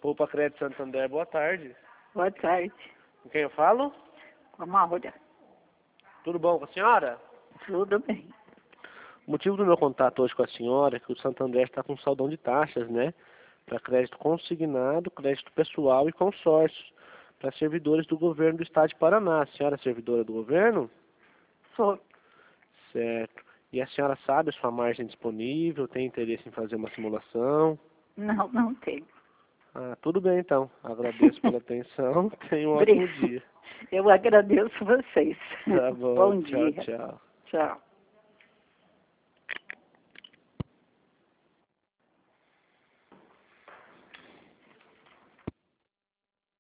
Opa, Crédito Santander, boa tarde. Boa tarde. Com quem eu falo? Com a Maura. Tudo bom com a senhora? Tudo bem. O motivo do meu contato hoje com a senhora é que o Santander está com saldão de taxas, né? Para crédito consignado, crédito pessoal e consórcio, para servidores do governo do estado de Paraná. A senhora é servidora do governo? Sou. Certo. E a senhora sabe a sua margem disponível? Tem interesse em fazer uma simulação? Não tenho. Ah, tudo bem então. Agradeço pela atenção. Tenha um ótimo dia. Eu agradeço vocês. Tá bom. Bom Tchau, dia. tchau. Tchau.